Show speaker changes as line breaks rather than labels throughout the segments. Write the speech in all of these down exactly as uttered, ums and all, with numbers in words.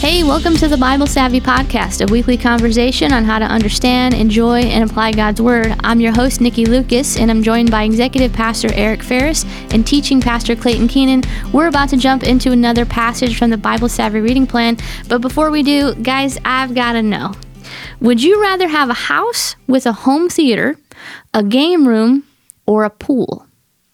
Hey, welcome to the Bible Savvy Podcast, a weekly conversation on how to understand, enjoy, and apply God's Word. I'm your host, Nikki Lucas, and I'm joined by Executive Pastor Eric Ferris and Teaching Pastor Clayton Keenan. We're about to jump into another passage from the Bible Savvy reading plan, but before we do, guys, I've got to know. Would you rather have a house with a home theater, a game room, or a pool?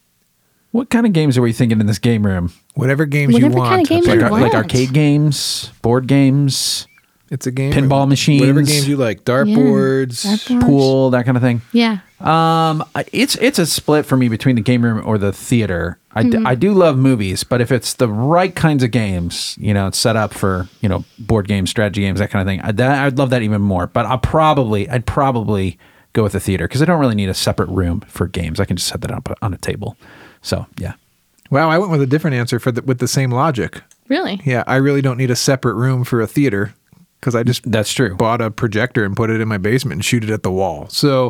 What kind of games are we thinking in this game room?
Whatever games
Whatever
you want.
kind of games
Like,
you
ar-
want.
like arcade games, board games,
It's a game.
pinball
room.
machines,
Whatever games you like. Dartboards.
Yeah, dartboards.
pool, that kind of thing.
Yeah.
Um, it's it's a split for me between the game room or the theater. I, d-
Mm-hmm.
I do love movies, but if it's the right kinds of games, you know, it's set up for, you know, board games, strategy games, that kind of thing. I, that, I'd love that even more. But I'll probably, I'd probably go with the theater because I don't really need a separate room for games. I can just set that up on a table. So yeah.
Wow, I went with a different answer for the, with the same logic.
Really?
Yeah, I really don't need a separate room for a theater because I just
That's true.
bought a projector and put it in my basement and shoot it at the wall. So,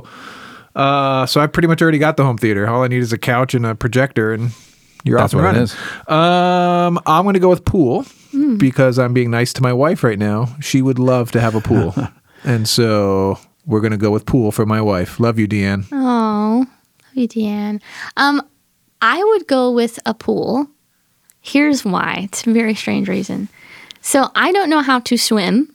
uh, so I pretty much already got the home theater. All I need is a couch and a projector, and you're
That's
off and
what it
running.
is.
Um, I'm going to go with pool because I'm being nice to my wife right now. She would love to have a pool, and so we're going to go with pool for my wife. Love you, Deanne.
Oh, love you, Deanne. Um, I would go with a pool. Here's why. It's a very strange reason. So I don't know how to swim.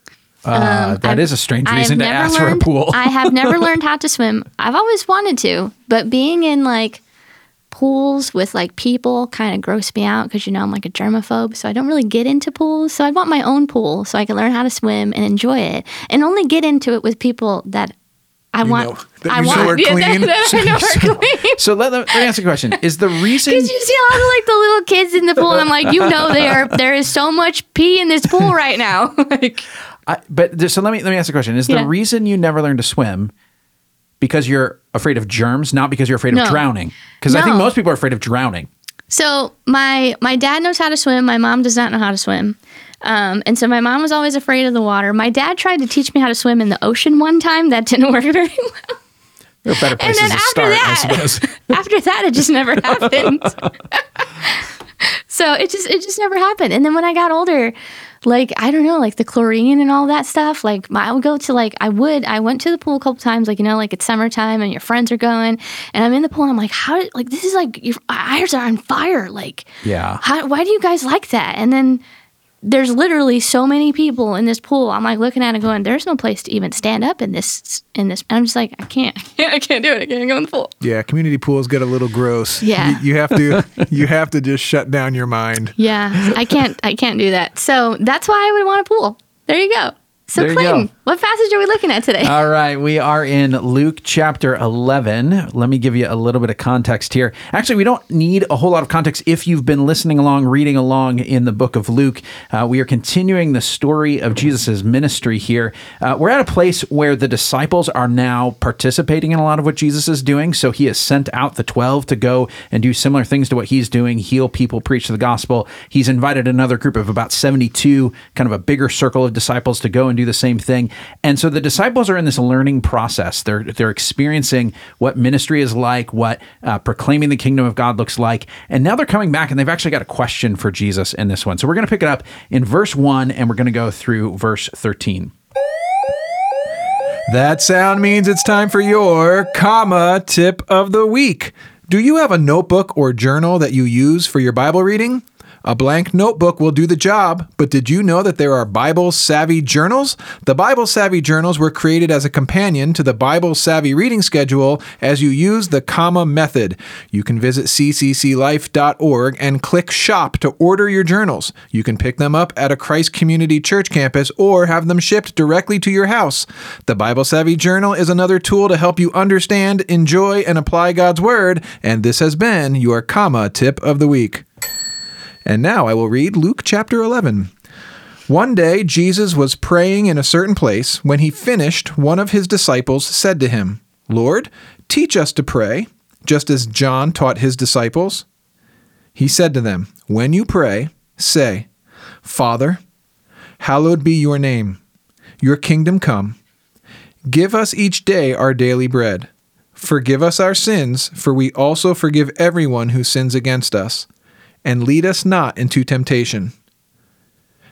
Uh,
Um,
that
I've-
is a strange
I've
reason to
never
ask
learned-
for a pool.
I have never learned how to swim. I've always wanted to, but being in like pools with like people kind of gross me out because, you know, I'm like a germaphobe. So I don't really get into pools. So I want my own pool so I can learn how to swim and enjoy it and only get into it with people that I
You
want.
know- that
I
you know
want.
are
Yeah,
clean.
that, that I know are clean.
So let, let me ask you a question. Is the reason...
Because you see a lot of like the little kids in the pool, and I'm like, you know, there there is so much pee in this pool right now. Like,
I, but th- so let me let me ask a question. Is
Yeah.
the reason you never learn to swim because you're afraid of germs, not because you're afraid
No.
of drowning? Because I think
No.
most people are afraid of drowning.
so my my dad knows how to swim. My mom does not know how to swim, um, and so my mom was always afraid of the water. My dad tried to teach me how to swim in the ocean one time. That didn't work very well.
There are better
And
places
then
to
after
start, I
that,
suppose.
after that, it just never happened. So it just it just never happened. And then when I got older, like I don't know, like the chlorine and all that stuff. Like my, I would go to like I would I went to the pool a couple times. Like you know, like it's summertime and your friends are going, and I'm in the pool. And I'm like, how did like this is like your eyes are on fire. Like
Yeah.
how, why do you guys like that? And then there's literally so many people in this pool. I'm like looking at it going, there's no place to even stand up in this in this. And I'm just like, I can't, I can't do it. I can't go in the pool.
Yeah, community pools get a little gross.
Yeah.
You, you have to you have to just shut down your mind.
Yeah, I can't, I can't do that. So that's why I would want a pool. There you go. So
There you
Clayton,
go.
what passage are we looking at today?
All right, we are in Luke chapter eleven. Let me give you a little bit of context here. Actually, we don't need a whole lot of context if you've been listening along, reading along in the book of Luke. Uh, we are continuing the story of Jesus' ministry here. Uh, we're at a place where the disciples are now participating in a lot of what Jesus is doing. So he has sent out the twelve to go and do similar things to what he's doing, heal people, preach the gospel. He's invited another group of about seventy-two, kind of a bigger circle of disciples to go and do the same thing. And so the disciples are in this learning process. They're they're experiencing what ministry is like, what uh, proclaiming the kingdom of God looks like. And now they're coming back and they've actually got a question for Jesus in this one. So we're going to pick it up in verse one and we're going to go through verse thirteen.
That sound means it's time for your comma tip of the week. Do you have a notebook or journal that you use for your Bible reading? A blank notebook will do the job, but did you know that there are Bible Savvy journals? The Bible Savvy journals were created as a companion to the Bible Savvy reading schedule as you use the comma method. You can visit c c c life dot org and click shop to order your journals. You can pick them up at a Christ Community Church campus or have them shipped directly to your house. The Bible Savvy journal is another tool to help you understand, enjoy, and apply God's Word, and this has been your comma tip of the week. And now I will read Luke chapter eleven. One day Jesus was praying in a certain place. When he finished, one of his disciples said to him, "Lord, teach us to pray, just as John taught his disciples." He said to them, "When you pray, say, 'Father, hallowed be your name. Your kingdom come. Give us each day our daily bread. Forgive us our sins, for we also forgive everyone who sins against us. And lead us not into temptation.'"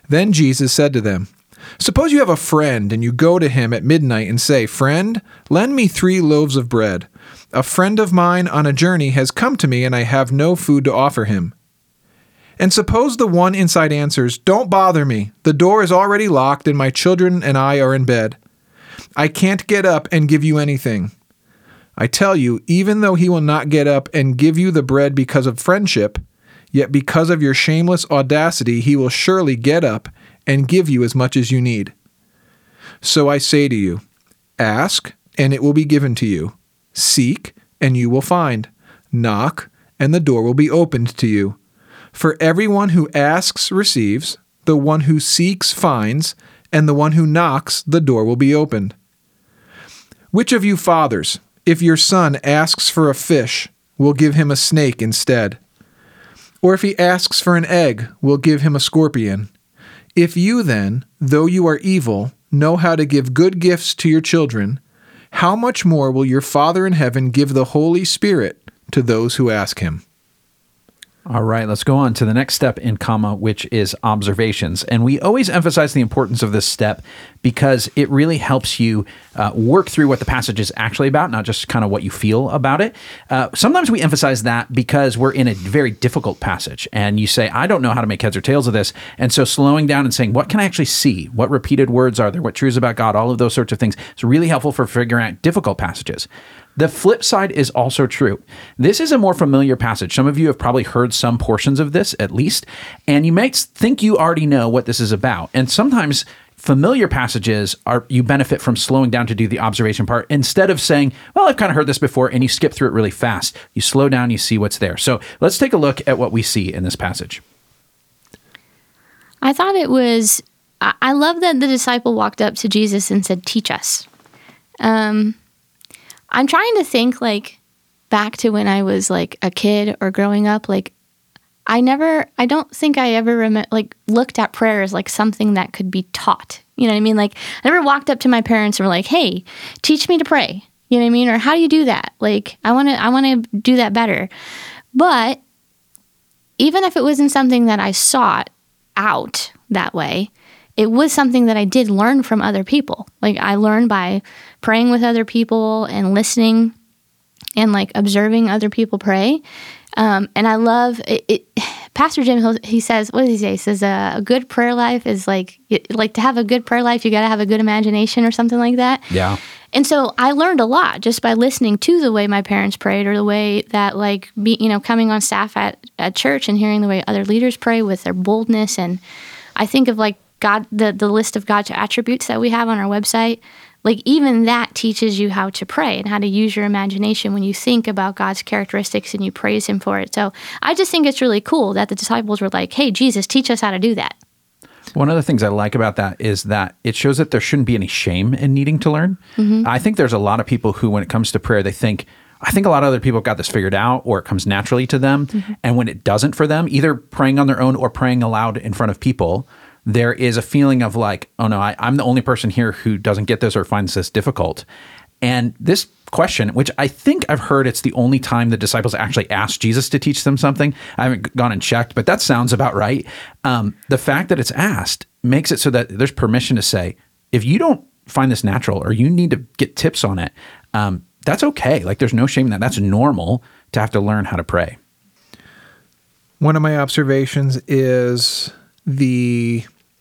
Then Jesus said to them, "Suppose you have a friend and you go to him at midnight and say, 'Friend, lend me three loaves of bread. A friend of mine on a journey has come to me and I have no food to offer him.' And suppose the one inside answers, 'Don't bother me. The door is already locked and my children and I are in bed. I can't get up and give you anything.' I tell you, even though he will not get up and give you the bread because of friendship, yet because of your shameless audacity, he will surely get up and give you as much as you need. So I say to you, ask, and it will be given to you. Seek, and you will find. Knock, and the door will be opened to you. For everyone who asks receives, the one who seeks finds, and the one who knocks, the door will be opened. Which of you fathers, if your son asks for a fish, will give him a snake instead? Or if he asks for an egg, will give him a scorpion? If you then, though you are evil, know how to give good gifts to your children, how much more will your Father in heaven give the Holy Spirit to those who ask him?"
All right, let's go on to the next step in comma, which is observations. And we always emphasize the importance of this step because it really helps you uh, work through what the passage is actually about, not just kind of what you feel about it. Uh, sometimes we emphasize that because we're in a very difficult passage and you say, I don't know how to make heads or tails of this. And so slowing down and saying, what can I actually see? What repeated words are there? What truths about God? All of those sorts of things. It's really helpful for figuring out difficult passages. The flip side is also true. This is a more familiar passage. Some of you have probably heard some portions of this at least, and you might think you already know what this is about. And sometimes familiar passages are you benefit from slowing down to do the observation part instead of saying, well, I've kind of heard this before, and you skip through it really fast. You slow down, you see what's there. So let's take a look at what we see in this passage.
I thought it was, I love that the disciple walked up to Jesus and said, teach us. Um, I'm trying to think like back to when I was like a kid or growing up, like I never, I don't think I ever rem- like looked at prayer as like something that could be taught. You know what I mean? Like I never walked up to my parents and were like, hey, teach me to pray. You know what I mean? Or how do you do that? Like I want to, I want to do that better. But even if it wasn't something that I sought out that way, it was something that I did learn from other people. Like I learned by praying with other people and listening and like observing other people pray. Um, and I love it, it. Pastor Jim, Hill, he says, what does he say? He says uh, a good prayer life is like, like to have a good prayer life, you got to have a good imagination or something like that.
Yeah.
And so I learned a lot just by listening to the way my parents prayed or the way that like, be, you know, coming on staff at, at church and hearing the way other leaders pray with their boldness. And I think of like God, the, the list of God's attributes that we have on our website, like even that teaches you how to pray and how to use your imagination when you think about God's characteristics and you praise him for it. So I just think it's really cool that the disciples were like, hey, Jesus, teach us how to do that.
One of the things I like about that is that it shows that there shouldn't be any shame in needing to learn. Mm-hmm. I think there's a lot of people who, when it comes to prayer, they think, I think a lot of other people have got this figured out or it comes naturally to them. Mm-hmm. And when it doesn't for them, either praying on their own or praying aloud in front of people, there is a feeling of like, oh no, I, I'm the only person here who doesn't get this or finds this difficult. And this question, which I think I've heard it's the only time the disciples actually asked Jesus to teach them something. I haven't gone and checked, but that sounds about right. Um, the fact that it's asked makes it so that there's permission to say, if you don't find this natural or you need to get tips on it, um, that's okay. Like there's no shame in that. That's normal to have to learn how to pray.
One of my observations is the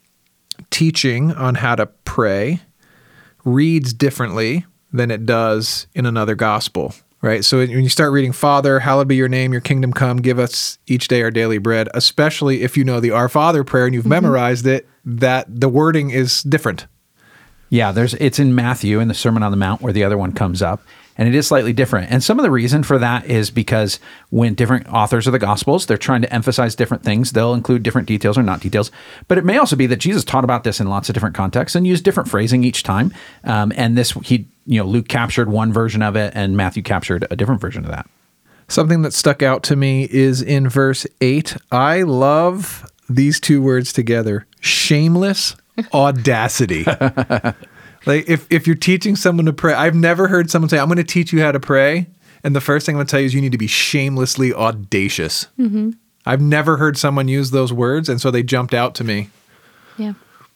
teaching on how to pray reads differently than it does in another gospel, right? So when you start reading, Father, hallowed be your name, your kingdom come, give us each day our daily bread, especially if you know the Our Father prayer and you've mm-hmm. memorized it, that the wording is different.
Yeah, there's it's in Matthew in the Sermon on the Mount where the other one comes up, and it is slightly different. And some of the reason for that is because when different authors of the Gospels, they're trying to emphasize different things, they'll include different details or not details. But it may also be that Jesus taught about this in lots of different contexts and used different phrasing each time. Um, and this, he, you know, Luke captured one version of it and Matthew captured a different version of that.
Something that stuck out to me is in verse eight. I love these two words together, shameless audacity. Like if, if you're teaching someone to pray, I've never heard someone say, I'm going to teach you how to pray. And the first thing I'm going to tell you is you need to be shamelessly audacious. Mm-hmm. I've never heard someone use those words. And so they jumped out to me.
Yeah.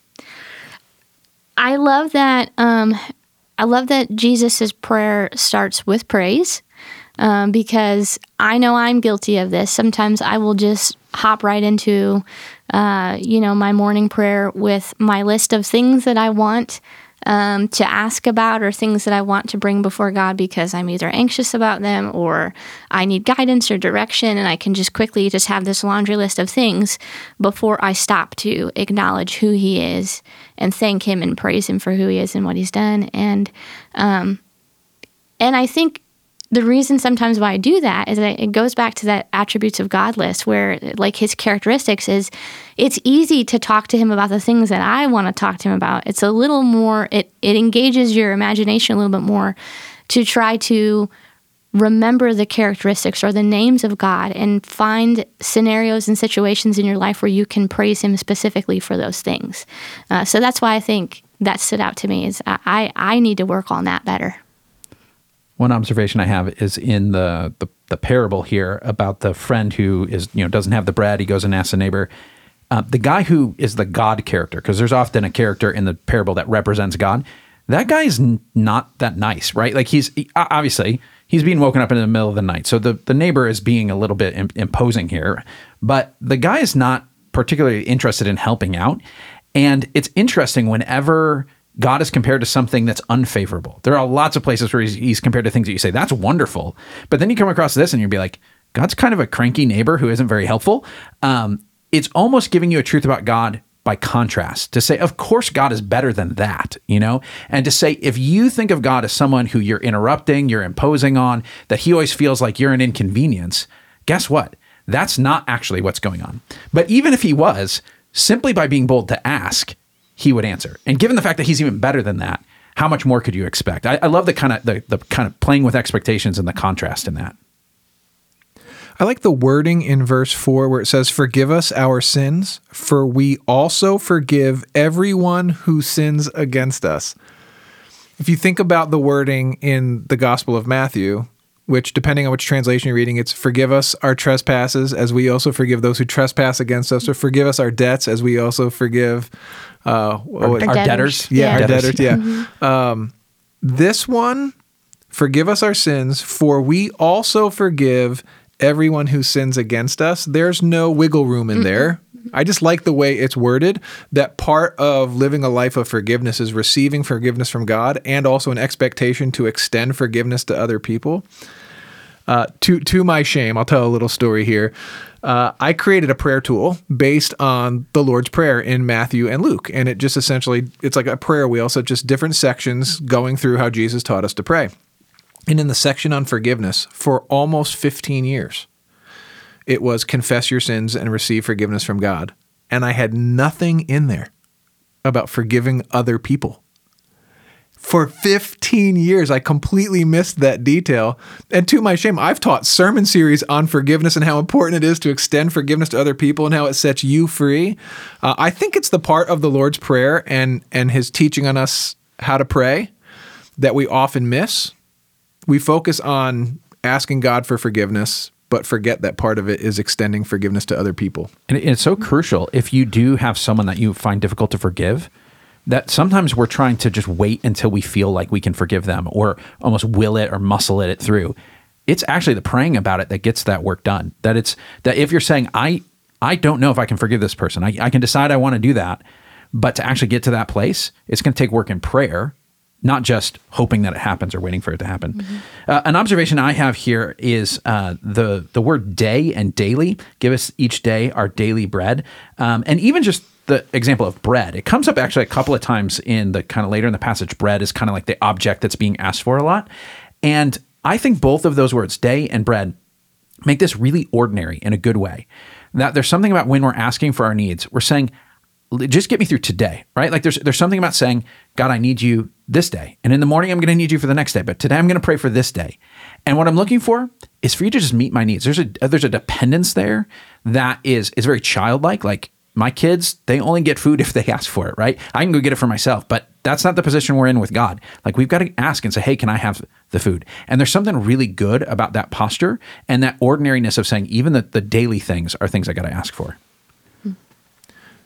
I love that. Um, I love that Jesus's prayer starts with praise, um, because I know I'm guilty of this. Sometimes I will just hop right into, uh, you know, my morning prayer with my list of things that I want um, to ask about, or things that I want to bring before God because I'm either anxious about them or I need guidance or direction, and I can just quickly just have this laundry list of things before I stop to acknowledge who He is and thank Him and praise Him for who He is and what He's done. And um, and I think the reason sometimes why I do that is that it goes back to that attributes of God list, where like His characteristics is, it's easy to talk to Him about the things that I want to talk to Him about. It's a little more, it, it engages your imagination a little bit more to try to remember the characteristics or the names of God and find scenarios and situations in your life where you can praise Him specifically for those things. Uh, so that's why I think that stood out to me, is I, I need to work on that better.
One observation I have is in the, the the parable here about the friend who is, you know, doesn't have the bread. He goes and asks a neighbor. Uh, the guy who is the God character, because there's often a character in the parable that represents God. That guy is n- not that nice, right? Like he's he, obviously he's being woken up in the middle of the night. So the, the neighbor is being a little bit im- imposing here, but the guy is not particularly interested in helping out. And it's interesting whenever God is compared to something that's unfavorable. There are lots of places where he's, he's compared to things that you say, that's wonderful. But then you come across this and you'll be like, God's kind of a cranky neighbor who isn't very helpful. Um, it's almost giving you a truth about God by contrast, to say, of course, God is better than that, you know? And to say, if you think of God as someone who you're interrupting, you're imposing on, that He always feels like you're an inconvenience, guess what? That's not actually what's going on. But even if He was, simply by being bold to ask, He would answer. And given the fact that He's even better than that, how much more could you expect? I, I love the kind of the, the kind of playing with expectations and the contrast in that.
I like the wording in verse four where it says, "Forgive us our sins, for we also forgive everyone who sins against us." If you think about the wording in the Gospel of Matthew, which depending on which translation you're reading, it's "forgive us our trespasses as we also forgive those who trespass against us," or "forgive us our debts as we also forgive uh,
our, our debtors. debtors.
Yeah,
yeah,
our
debtors.
debtors. Yeah.
Mm-hmm.
Um, this one, "Forgive us our sins, for we also forgive everyone who sins against us." There's no wiggle room in mm-hmm. there. I just like the way it's worded, that part of living a life of forgiveness is receiving forgiveness from God and also an expectation to extend forgiveness to other people. Uh, to to my shame, I'll tell a little story here. Uh, I created a prayer tool based on the Lord's Prayer in Matthew and Luke, and it just essentially, it's like a prayer wheel, so just different sections going through how Jesus taught us to pray. And in the section on forgiveness, for almost fifteen years, it was confess your sins and receive forgiveness from God. And I had nothing in there about forgiving other people. For fifteen years, I completely missed that detail. And to my shame, I've taught sermon series on forgiveness and how important it is to extend forgiveness to other people and how it sets you free. Uh, I think it's the part of the Lord's Prayer and, and His teaching on us how to pray that we often miss. We focus on asking God for forgiveness, but forget that part of it is extending forgiveness to other people.
And it's so crucial if you do have someone that you find difficult to forgive, that sometimes we're trying to just wait until we feel like we can forgive them or almost will it or muscle it through. It's actually the praying about it that gets that work done. That it's that if you're saying, I I don't know if I can forgive this person, I, I can decide I want to do that, but to actually get to that place, it's going to take work in prayer, not just hoping that it happens or waiting for it to happen. Mm-hmm. Uh, an observation I have here is uh, the the word day and daily. Give us each day our daily bread. Um, and even just the example of bread. It comes up actually a couple of times in the kind of later in the passage. Bread is kind of like the object that's being asked for a lot. And I think both of those words, day and bread, make this really ordinary in a good way. That there's something about when we're asking for our needs, we're saying, just get me through today, right? Like there's there's something about saying, God, I need you this day. And in the morning, I'm going to need you for the next day. But today, I'm going to pray for this day. And what I'm looking for is for you to just meet my needs. There's a there's a dependence there that is is very childlike. Like my kids, they only get food if they ask for it, right? I can go get it for myself, but that's not the position we're in with God. Like we've got to ask and say, hey, can I have the food? And there's something really good about that posture and that ordinariness of saying even the, the daily things are things I got to ask for.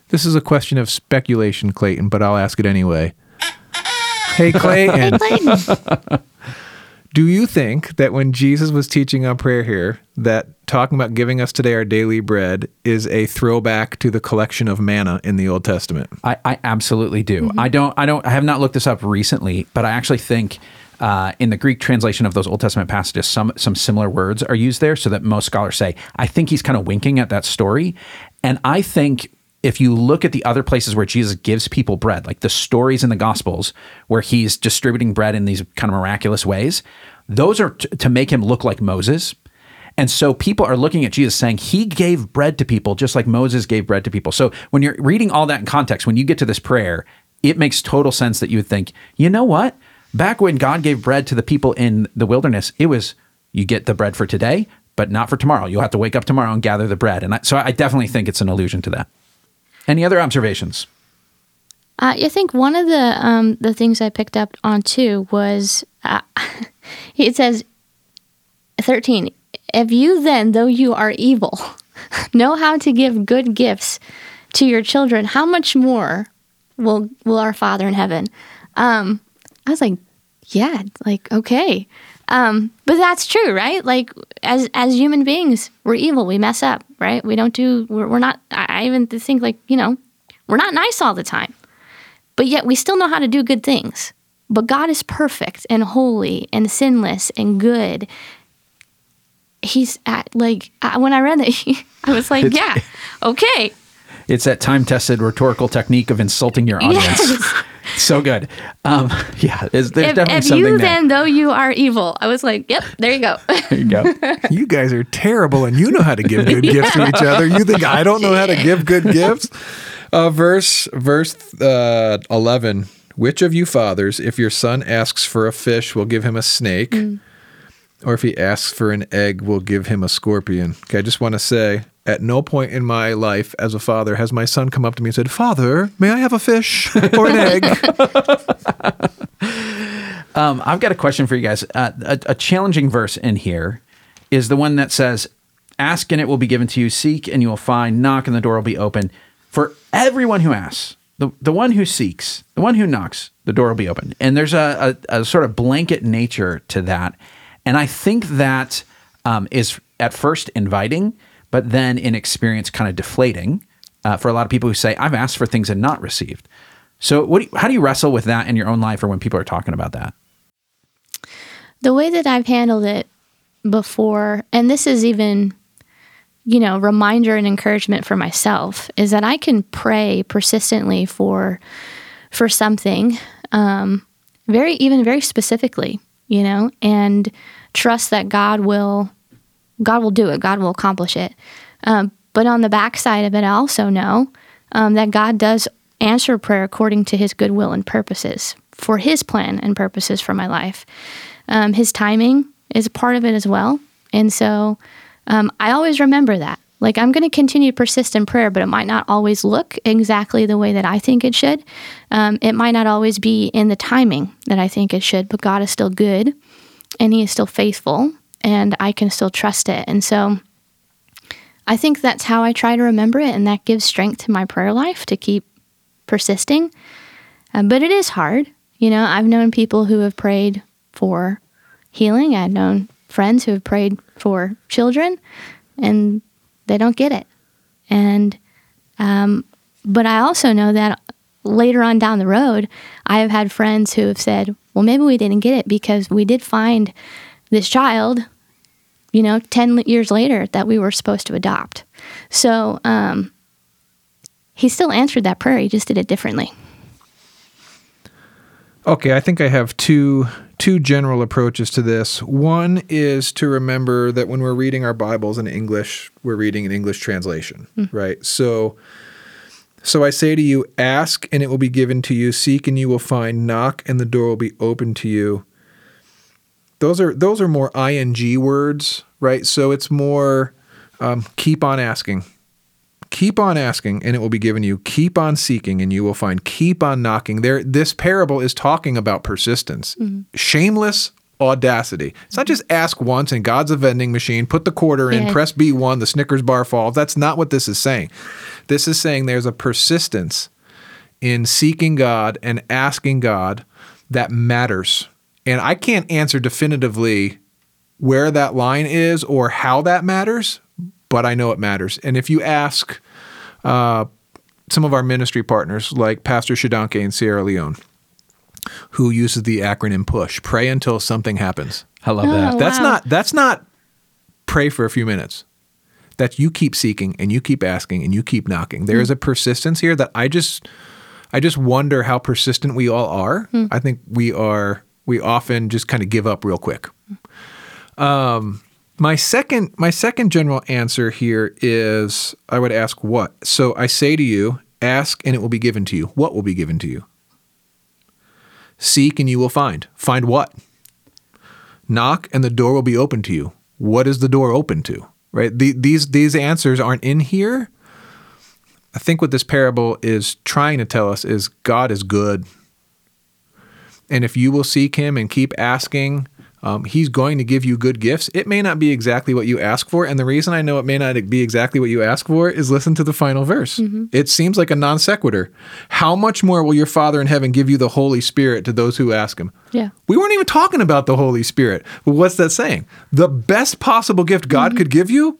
This is a question of speculation, Clayton, but I'll ask it anyway. Hey, Clayton.
Hey, Clayton.
Do you think that when Jesus was teaching on prayer here, that talking about giving us today our daily bread is a throwback to the collection of manna in the Old Testament?
I, I absolutely do.
Mm-hmm.
I don't. I don't. I have not looked this up recently, but I actually think uh, in the Greek translation of those Old Testament passages, some some similar words are used there, so that most scholars say. I think he's kind of winking at that story, and I think if you look at the other places where Jesus gives people bread, like the stories in the Gospels where he's distributing bread in these kind of miraculous ways, those are t- to make him look like Moses. And so people are looking at Jesus saying he gave bread to people just like Moses gave bread to people. So when you're reading all that in context, when you get to this prayer, it makes total sense that you would think, you know what? Back when God gave bread to the people in the wilderness, it was, you get the bread for today, but not for tomorrow. You'll have to wake up tomorrow and gather the bread. And I, so I definitely think it's an allusion to that. Any other observations?
Uh, I think one of the um, the things I picked up on too was uh, it says thirteen. If you then, though you are evil, know how to give good gifts to your children, how much more will will our Father in heaven? Um, I was like, yeah, like okay, um, but that's true, right? Like as as human beings, we're evil. We mess up, right? We don't do. We're, we're not. I even think like you know, we're not nice all the time. But yet we still know how to do good things. But God is perfect and holy and sinless and good. He's at, like, I, when I read that, I was like,
It's-
yeah, okay.
It's that time-tested rhetorical technique of insulting your audience.
Yes.
So good. Um, yeah, there's, there's
If,
definitely
if
something
you
there.
then, though you are evil, I was like, yep, there you go.
There you go.
You guys are terrible, and you know how to give good gifts to each other. You think I don't know how to give good gifts? Uh, verse verse uh, eleven. Which of you fathers, if your son asks for a fish, will give him a snake? Mm. Or if he asks for an egg, will give him a scorpion? Okay, I just want to say, at no point in my life as a father has my son come up to me and said, Father, may I have a fish or an egg?
um, I've got a question for you guys. Uh, a, a challenging verse in here is the one that says, ask and it will be given to you, seek and you will find, knock and the door will be open. For everyone who asks, the, the one who seeks, the one who knocks, the door will be open. And there's a, a, a sort of blanket nature to that. And I think that um, is at first inviting, but then in experience kind of deflating uh, for a lot of people who say, I've asked for things and not received. So what do you, how do you wrestle with that in your own life or when people are talking about that?
The way that I've handled it before, and this is even, you know, reminder and encouragement for myself, is that I can pray persistently for for something, um, very even very specifically, you know, and trust that God will God will do it. God will accomplish it. Um, but on the backside of it, I also know um, that God does answer prayer according to his goodwill and purposes for his plan and purposes for my life. Um, his timing is a part of it as well. And so um, I always remember that. Like, I'm going to continue to persist in prayer, but it might not always look exactly the way that I think it should. Um, it might not always be in the timing that I think it should, but God is still good and he is still faithful and I can still trust it. And so I think that's how I try to remember it, and that gives strength to my prayer life to keep persisting. Uh, but it is hard. You know, I've known people who have prayed for healing. I've known friends who have prayed for children, and they don't get it. And, um, but I also know that later on down the road, I have had friends who have said, well, maybe we didn't get it because we did find this child, you know, ten years later that we were supposed to adopt. So um, he still answered that prayer. He just did it differently.
Okay, I think I have two two general approaches to this. One is to remember that when we're reading our Bibles in English, we're reading an English translation, mm. right? So so I say to you, ask and it will be given to you, seek and you will find, knock and the door will be open to you. Those are those are more I N G words, right? So it's more um, keep on asking. Keep on asking, and it will be given you. Keep on seeking, and you will find. Keep on knocking. There, this parable is talking about persistence. Mm-hmm. Shameless audacity. It's not just ask once, and God's a vending machine. Put the quarter in,
yeah.
press B one, the Snickers bar falls. That's not what this is saying. This is saying there's a persistence in seeking God and asking God that matters. And I can't answer definitively where that line is or how that matters, but I know it matters. And if you ask uh, some of our ministry partners, like Pastor Shadonke in Sierra Leone, who uses the acronym PUSH, pray until something happens.
I love
Oh,
that.
That's
wow.
not that's not pray for a few minutes. That you keep seeking and you keep asking and you keep knocking. There is a persistence here that I just I just wonder how persistent we all are.
Hmm.
I think we are we often just kind of give up real quick. Um my second my second general answer here is I would ask what? So I say to you, ask and it will be given to you. What will be given to you? Seek and you will find. Find what? Knock and the door will be open to you. What is the door open to? Right? The, these these answers aren't in here. I think what this parable is trying to tell us is God is good. And if you will seek him and keep asking, um, he's going to give you good gifts. It may not be exactly what you ask for. And the reason I know it may not be exactly what you ask for is listen to the final verse. Mm-hmm. It seems like a non sequitur. How much more will your Father in heaven give you the Holy Spirit to those who ask him?
Yeah.
We weren't even talking about the Holy Spirit. But what's that saying? The best possible gift God mm-hmm. could give you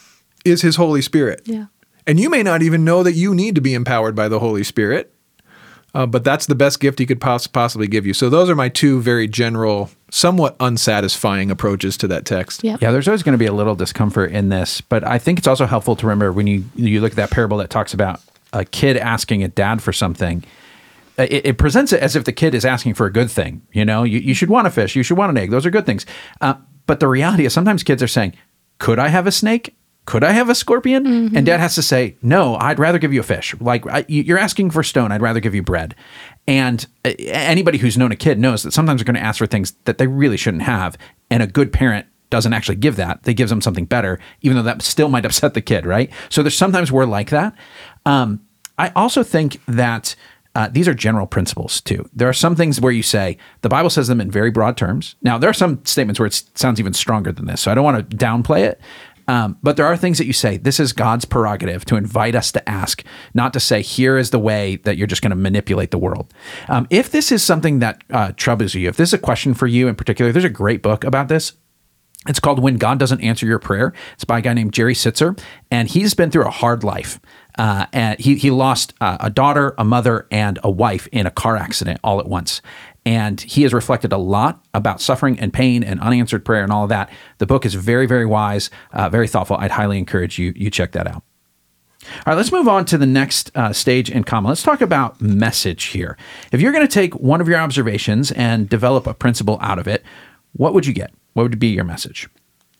is his Holy Spirit.
Yeah.
And you may not even know that you need to be empowered by the Holy Spirit. Uh, but that's the best gift he could poss- possibly give you. So those are my two very general, somewhat unsatisfying approaches to that text.
Yep.
Yeah, there's always going to be a little discomfort in this, but I think it's also helpful to remember when you you look at that parable that talks about a kid asking a dad for something, it, it presents it as if the kid is asking for a good thing. You know, you, you should want a fish, you should want an egg. Those are good things. Uh, but the reality is sometimes kids are saying, could I have a snake? Could I have a scorpion? Mm-hmm. And dad has to say, no, I'd rather give you a fish. Like I, you're asking for stone. I'd rather give you bread. And uh, anybody who's known a kid knows that sometimes they're going to ask for things that they really shouldn't have. And a good parent doesn't actually give that. They gives them something better, even though that still might upset the kid, right? So there's sometimes we're like that. Um, I also think that uh, these are general principles too. There are some things where you say, the Bible says them in very broad terms. Now, there are some statements where it sounds even stronger than this. So I don't want to downplay it. Um, but there are things that you say, this is God's prerogative to invite us to ask, not to say, here is the way that you're just going to manipulate the world. Um, if this is something that uh, troubles you, if this is a question for you in particular, there's a great book about this. It's called When God Doesn't Answer Your Prayer. It's by a guy named Jerry Sitzer, and he's been through a hard life. Uh, and he he lost uh, a daughter, a mother, and a wife in a car accident all at once. And he has reflected a lot about suffering and pain and unanswered prayer and all of that. The book is very, very wise, uh, very thoughtful. I'd highly encourage you you check that out. All right, let's move on to the next uh, stage in common. Let's talk about message here. If you're going to take one of your observations and develop a principle out of it, what would you get? What would be your message?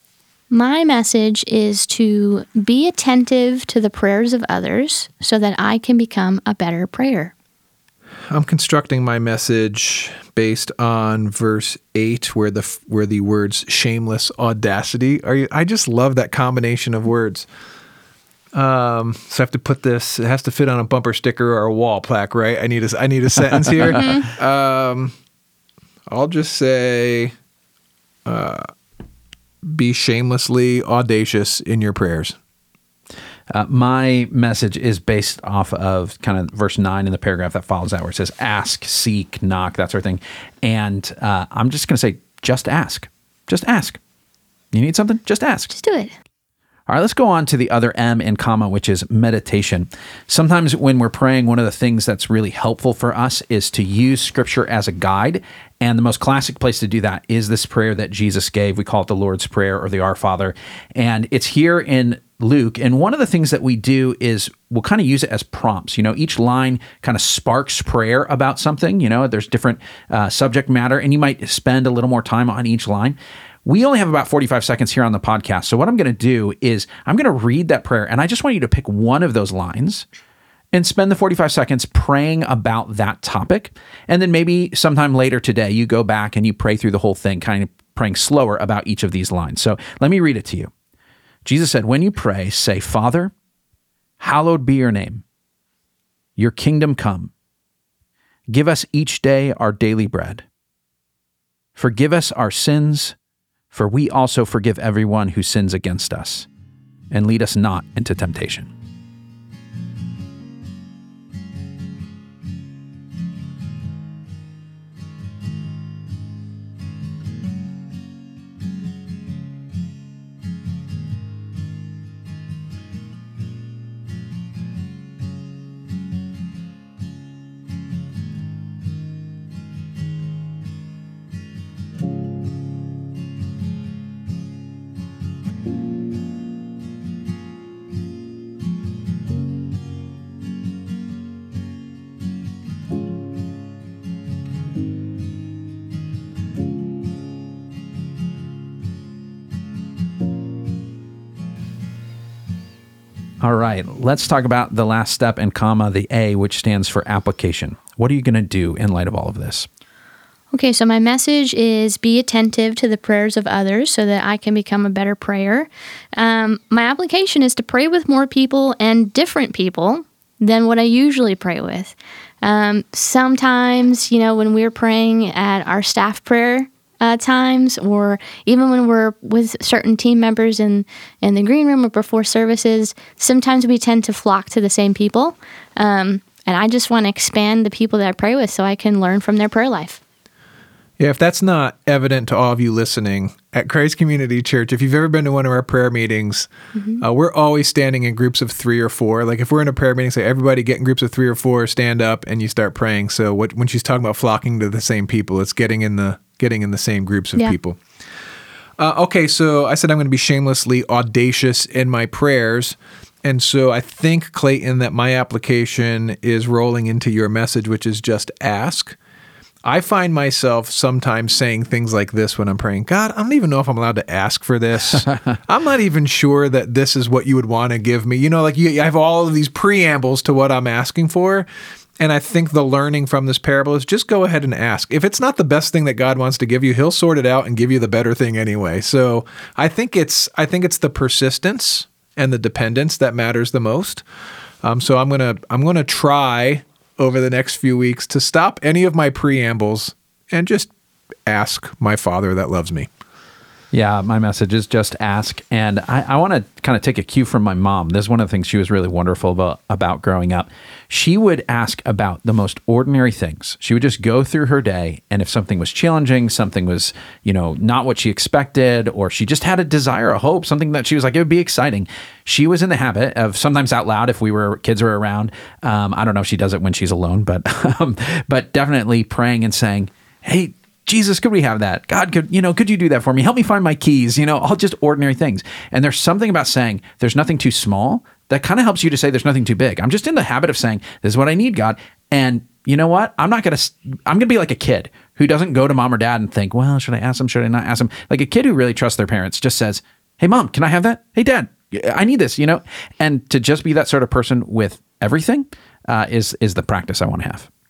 My message is to be attentive to the prayers of others so that I can become a better prayer.
I'm constructing my message based on verse eight, where the where the words "shameless audacity" are. I just love that combination of words. Um, so I have to put this. It has to fit on a bumper sticker or a wall plaque, right? I need a I need a sentence here. um, I'll just say, uh, "Be shamelessly audacious in your prayers."
Uh, my message is based off of kind of verse nine in the paragraph that follows that, where it says ask, seek, knock, that sort of thing. And uh, I'm just going to say, just ask. Just ask. You need something? Just ask.
Just do it.
All right, let's go on to the other M in comma, which is meditation. Sometimes when we're praying, one of the things that's really helpful for us is to use Scripture as a guide. And the most classic place to do that is this prayer that Jesus gave. We call it the Lord's Prayer or the Our Father. And it's here in Luke. And one of the things that we do is we'll kind of use it as prompts. You know, each line kind of sparks prayer about something. You know, there's different uh, subject matter, and you might spend a little more time on each line. We only have about forty-five seconds here on the podcast. So what I'm going to do is I'm going to read that prayer, and I just want you to pick one of those lines and spend the forty-five seconds praying about that topic. And then maybe sometime later today, you go back and you pray through the whole thing, kind of praying slower about each of these lines. So let me read it to you. Jesus said, when you pray, say, Father, hallowed be your name. Your kingdom come. Give us each day our daily bread. Forgive us our sins, for we also forgive everyone who sins against us. And lead us not into temptation. All right, let's talk about the last step and comma, the A, which stands for application. What are you going to do in light of all of this?
Okay, so my message is be attentive to the prayers of others so that I can become a better prayer. Um, my application is to pray with more people and different people than what I usually pray with. Um, sometimes, you know, when we're praying at our staff prayer uh, times, or even when we're with certain team members in, in the green room or before services, sometimes we tend to flock to the same people. Um, and I just want to expand the people that I pray with so I can learn from their prayer life.
Yeah, if that's not evident to all of you listening, at Christ Community Church, if you've ever been to one of our prayer meetings, mm-hmm. uh, we're always standing in groups of three or four. Like if we're in a prayer meeting, say everybody get in groups of three or four, stand up, and you start praying. So what, when she's talking about flocking to the same people, it's getting in the getting in the same groups of yeah. people. Uh, okay, so I said I'm going to be shamelessly audacious in my prayers. And so I think, Clayton, that my application is rolling into your message, which is just ask. I find myself sometimes saying things like this when I'm praying. God, I don't even know if I'm allowed to ask for this. I'm not even sure that this is what you would want to give me. You know, like you, I have all of these preambles to what I'm asking for. And I think the learning from this parable is just go ahead and ask. If it's not the best thing that God wants to give you, he'll sort it out and give you the better thing anyway. So I think it's I think it's the persistence and the dependence that matters the most. Um, so I'm gonna I'm gonna try over the next few weeks to stop any of my preambles and just ask my Father that loves me.
Yeah, my message is just ask. And I, I want to kind of take a cue from my mom. This is one of the things she was really wonderful about, about growing up. She would ask about the most ordinary things. She would just go through her day, and if something was challenging, something was, you know, not what she expected, or she just had a desire, a hope, something that she was like, it would be exciting. She was in the habit of sometimes out loud if we were, kids were around. Um, I don't know if she does it when she's alone, but um, but definitely praying and saying, hey, Jesus, could we have that? God, could, you know, could you do that for me? Help me find my keys, you know, all just ordinary things. And there's something about saying there's nothing too small that kind of helps you to say there's nothing too big. I'm just in the habit of saying, this is what I need, God. And you know what? I'm not going to, I'm going to be like a kid who doesn't go to mom or dad and think, well, should I ask them? Should I not ask them? Like a kid who really trusts their parents just says, hey, mom, can I have that? Hey, dad, I need this, you know? And to just be that sort of person with everything uh, is, is the practice I want to have.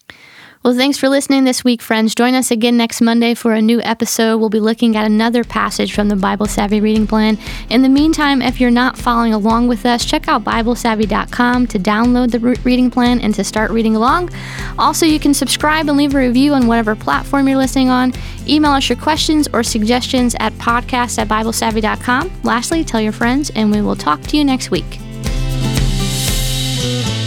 Well, thanks for listening this week, friends. Join us again next Monday for a new episode. We'll be looking at another passage from the Bible Savvy reading plan. In the meantime, if you're not following along with us, check out Bible Savvy dot com to download the reading plan and to start reading along. Also, you can subscribe and leave a review on whatever platform you're listening on. Email us your questions or suggestions at podcast at Bible Savvy dot com. Lastly, tell your friends, and we will talk to you next week.